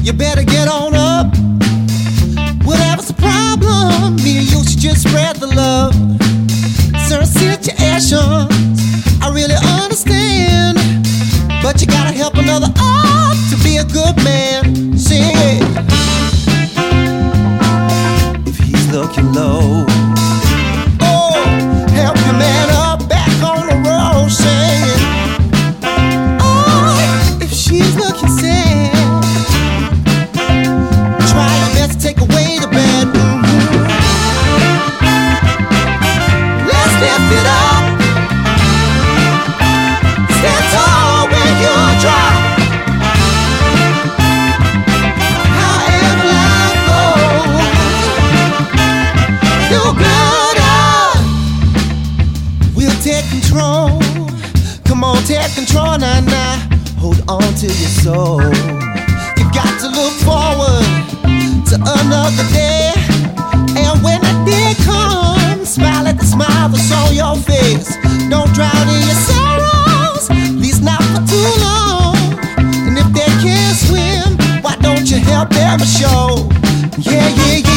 You better get on up. Whatever's the problem, me and you should just spread the love. Certain situations I really understand, but you gotta help another up to be a good man. Sing it. If he's looking low, oh, help your man up back on the road. Sing it. Oh, if she's looking sad, try your best to take away the bad. Let's lift it up. Stand tall when you're dry. However life goes, do good. We'll take control. Come on, take control now, now. Hold on to your soul. You've got to look forward to another day. And when that day comes, smile at the smile that's on your face. Don't drown in your sorrows, at least not for too long. And if they can't swim, why don't you help them a show? Yeah, yeah, yeah.